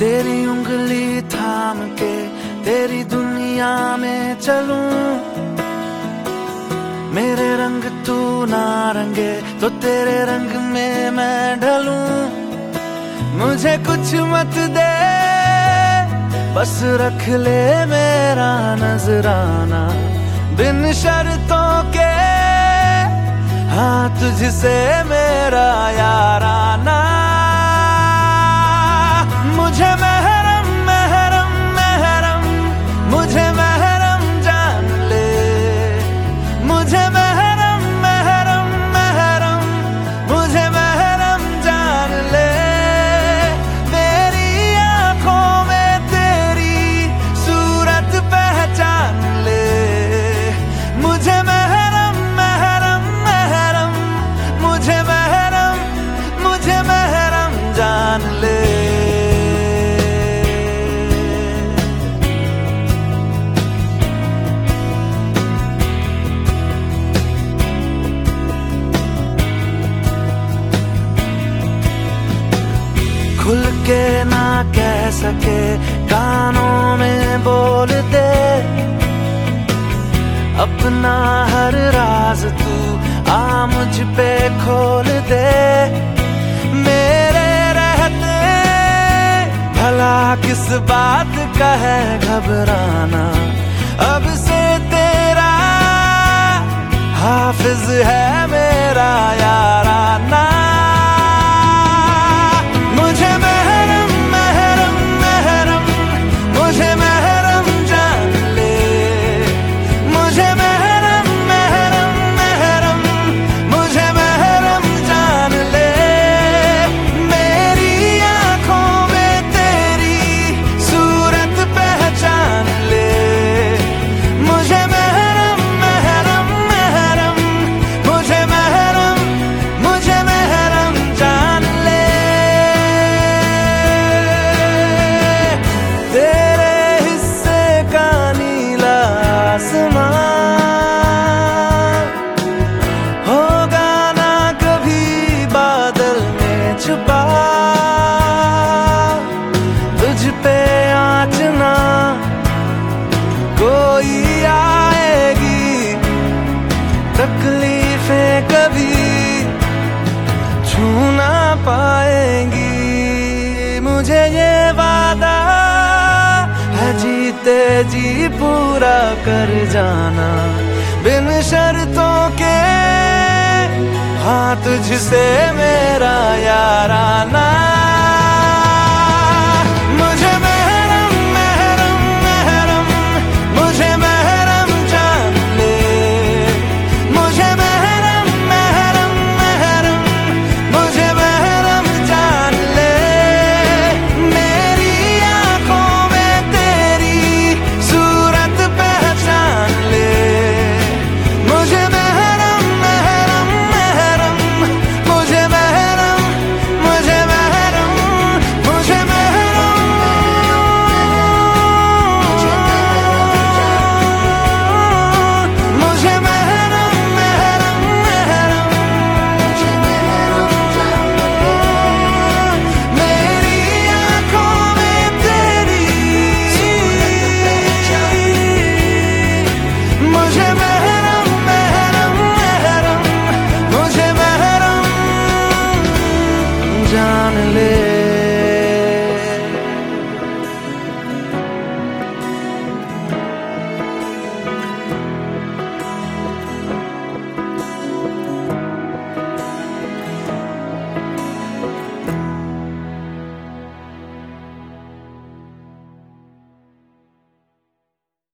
तेरी उंगली थाम के तेरी दुनिया में चलूं, मेरे रंग तू ना रंगे तो तेरे रंग में मैं ढलूं। मुझे कुछ मत दे, बस रख ले मेरा नजराना, बिन शर्तों के हाँ तुझसे मेरा याराना। मुझे महरम महरम महरम, मुझे महरम जान ले, मुझे महरम महरम महरम, मुझे महरम जान ले। मेरी आंखों में तेरी सूरत पहचान ले, मुझे महरम महरम महरम, मुझे महरम जान ले। खुल के ना कह सके कानों में बोल दे, अपना हर राज तू आ मुझ पे खोल दे। मेरे रहते भला किस बात का है घबराना, अब से तेरा हाफिज है मेरा याराना। मुझे महरम महरम महरम, मुझे महरम जान ले, मुझे महरम महरम महरम, मुझे महरम जान ले। मेरी आंखों में तेरी सूरत पहचान ले, मुझे महरम महरम महरम, मुझे महरम जान ले। तेरे हिस्से का नीला आसमां होगा ना कभी बादल में छुपा, तुझ पे आँच ना कोई आएगी, तकलीफें कभी छू ना पाएंगी। मुझे ये वादा है जीते जी पूरा कर जाना, बिन शर्तों के हाँ तुझसे मेरा याराना।